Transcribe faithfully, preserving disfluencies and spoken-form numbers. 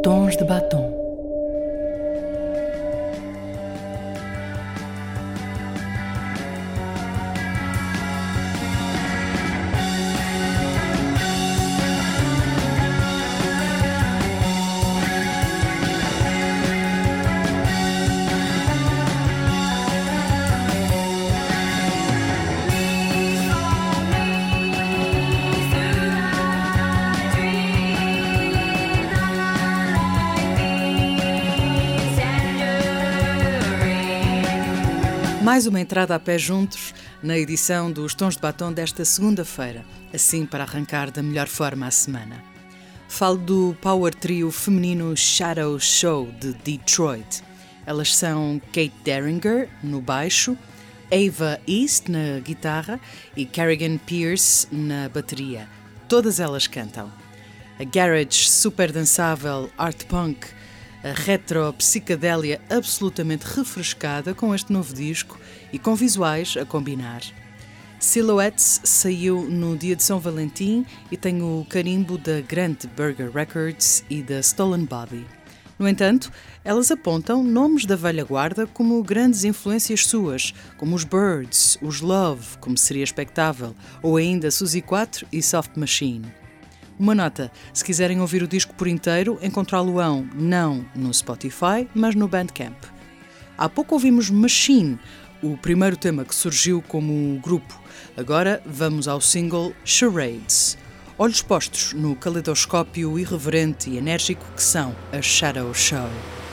Tons de Batom. Mais uma entrada a pé juntos na edição dos Tons de Batom desta segunda-feira, assim para arrancar da melhor forma a semana. Falo do power trio feminino Shadow Show de Detroit. Elas são Kate Derringer no baixo, Ava East na guitarra e Carrigan Pierce na bateria. Todas elas cantam. A garage super dançável art punk, a retro psicadélia absolutamente refrescada com este novo disco e com visuais a combinar. Silhouettes saiu no dia de São Valentim e tem o carimbo da Grant Burger Records e da Stolen Body. No entanto, elas apontam nomes da velha guarda como grandes influências suas, como os Byrds, os Love, como seria expectável, ou ainda Suzy quatro e Soft Machine. Uma nota, se quiserem ouvir o disco por inteiro, encontrá-lo-ão não no Spotify, mas no Bandcamp. Há pouco ouvimos Machine, o primeiro tema que surgiu como grupo. Agora vamos ao single Charades. Olhos postos no caleidoscópio irreverente e enérgico que são a Shadow Show.